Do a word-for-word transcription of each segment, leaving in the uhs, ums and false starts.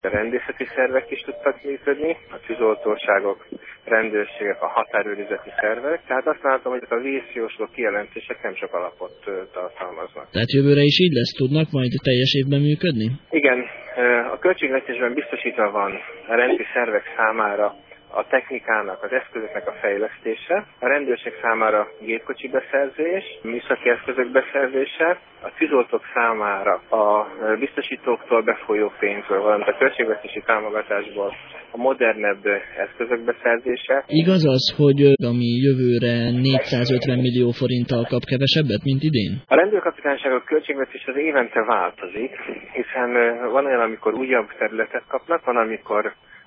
A rendészeti szervek is tudtak működni, a tűzoltóságok, rendőrségek, a határőrizeti szervek, tehát azt látom, hogy a vészjósló kijelentések nem sok alapot tartalmaznak. Tehát jövőre is így lesz, tudnak majd teljes évben működni? Igen, a költségvetésben biztosítva van a rendi szervek számára a technikának, az eszközöknek a fejlesztése, a rendőrség számára gépkocsi beszerzés, műszaki eszközök beszerzése, a tűzoltók számára a biztosítóktól befolyó pénzből, valamint a költségvetési támogatásból a modernebb eszközök beszerzése. Igaz az, hogy ami jövőre négyszázötven millió forinttal kap kevesebbet, mint idén? A rendőrkapitányságok költségvetés az évente változik, hiszen van olyan, amikor újabb területet kapnak, van, amikor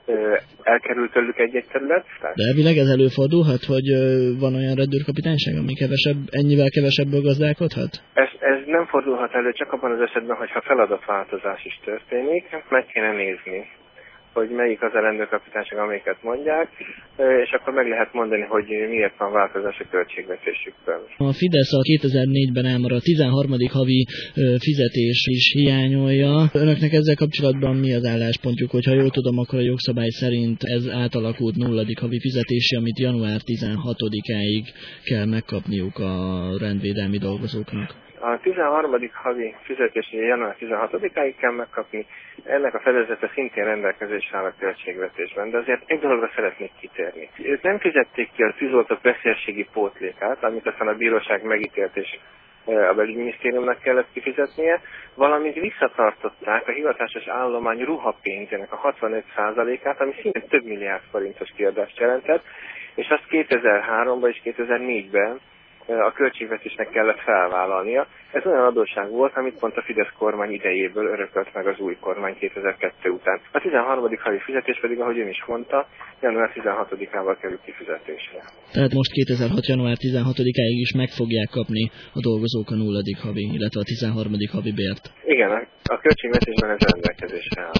elkerül tőlük egy-egy terület. De elvileg ez előfordulhat, hogy van olyan rendőrkapitányság, ami kevesebb, ennyivel kevesebből gazdálkodhat? Ez, ez nem fordulhat elő csak abban az esetben, hogyha feladatváltozás is történik, meg kéne nézni, hogy melyik az a rendőrkapitányság, amelyiket mondják, és akkor meg lehet mondani, hogy miért van változás a költségvetésükben. A Fidesz a kétezer-négyben elmaradt tizenharmadik havi fizetés is hiányolja. Önöknek ezzel kapcsolatban mi az álláspontjuk? Hogyha jól tudom, akkor a jogszabály szerint ez átalakult nulladik havi fizetési, amit január tizenhatodikáig kell megkapniuk a rendvédelmi dolgozóknak. A tizenharmadik havi fizetést január tizenhatodikáig kell megkapni, ennek a fedezete szintén rendelkezésre áll a költségvetésben, de azért egy dologra szeretnék kitérni. Ők nem fizették ki a tűzoltók veszélyességi pótlékát, amit aztán a bíróság megítélt és a belügyminisztériumnak kellett kifizetnie, valamint visszatartották a hivatásos állomány ruhapénzének a hatvanöt százalékát, ami szintén több milliárd forintos kiadást jelentett, és azt kétezer-háromban és kétezer-négyben a költségvetésnek kellett felvállalnia. Ez olyan adósság volt, amit pont a Fidesz kormány idejéből örökölt meg az új kormány kétezer-kettő után. A tizenharmadik havi fizetés pedig, ahogy ön is mondta, január tizenhatodikával kerül kifizetésre. Tehát most kétezer-hat január tizenhatodikáig is meg fogják kapni a dolgozók a nulladik havi, illetve a tizenharmadik havi bért. Igen, a költségvetésben ez rendelkezésre áll.